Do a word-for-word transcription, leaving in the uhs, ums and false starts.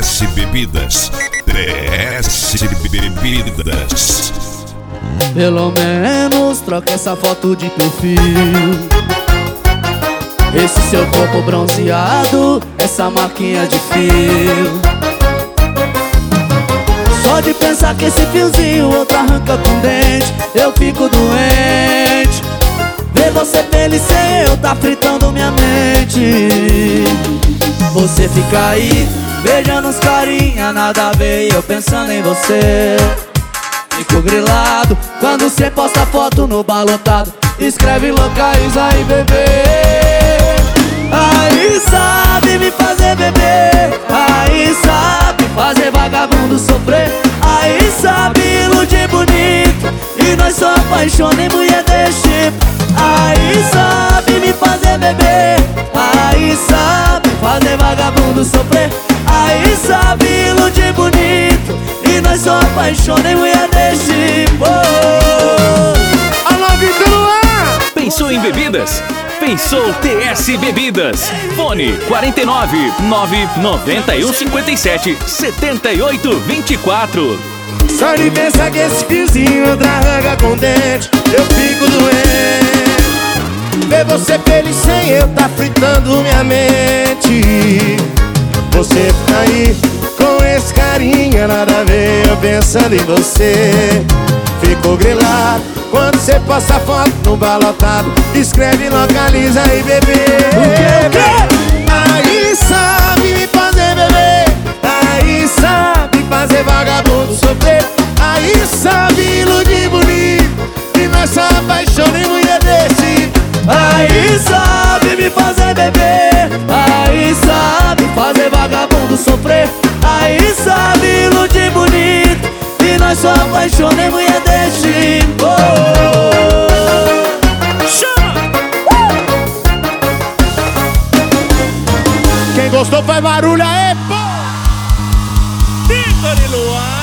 S Bebidas. T S Bebidas. Pelo menos troca essa foto de perfil. Esse seu corpo bronzeado, essa marquinha de fio. Só de pensar que esse fiozinho outro arranca com dente, eu fico doente. Ver você feliz sem eu tá fritando minha mente. Você fica aí, beijando os carinha, nada a ver, e eu pensando em você. Fico grilado quando cê posta foto no balotado, escreve localiza aí, bebê. Aí sabe me fazer beber, aí sabe fazer vagabundo sofrer, aí sabe iludir bonito, e nós só apaixona em mulher desse tipo. Aí sabe me fazer beber, aí sabe fazer vagabundo sofrer, aí sabe iludir bonito, e nós só apaixona em mulher desse tipo. Alô, Vitor Luan! Pensou em bebidas? Pensou T S Bebidas. Fone quatro nove nove nove um cinco sete sete oito dois quatro. Só de pensar que esse fiozinho outra arranca com dente, eu fico doente. Ver você feliz sem eu tá fritando minha mente. Você tá aí com esse carinha, nada a ver, eu pensando em você. Fico grilado quando você posta foto no balotado, escreve localiza aí, bebê. O que, o que? Aí sabe me fazer beber, aí sabe fazer vagabundo sofrer, aí sabe iludir bonito, e nós só apaixona em mulher desse. Aí sabe me fazer beber, aí sabe fazer vagabundo sofrer, aí sabe iludir bonito, e nós só apaixona em mulher desse tipo. Quem gostou faz barulho aí, pô! Vitor Luan!